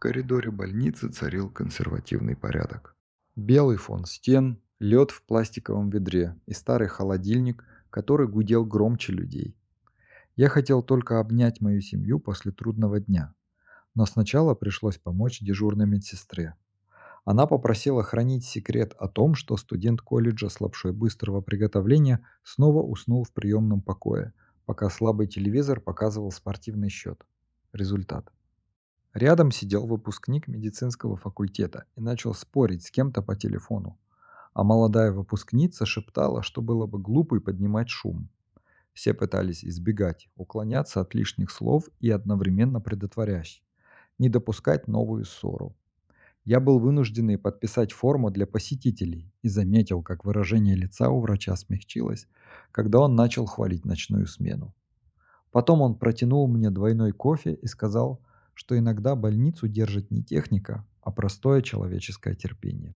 коридоре больницы царил консервативный порядок. Белый фон стен, лед в пластиковом ведре и старый холодильник, который гудел громче людей. Я хотел только обнять мою семью после трудного дня, но сначала пришлось помочь дежурной медсестре. Она попросила хранить секрет о том, что студент колледжа с лапшой быстрого приготовления снова уснул в приемном покое, пока слабый телевизор показывал спортивный счет. Результат. Рядом сидел выпускник медицинского факультета и начал спорить с кем-то по телефону, а молодая выпускница шептала, что было бы глупо поднимать шум. Все пытались избегать, уклоняться от лишних слов и одновременно предотврять, не допускать новую ссору. Я был вынужден подписать форму для посетителей и заметил, как выражение лица у врача смягчилось, когда он начал хвалить ночную смену. Потом он протянул мне двойной кофе и сказал, что иногда больницу держит не техника, а простое человеческое терпение.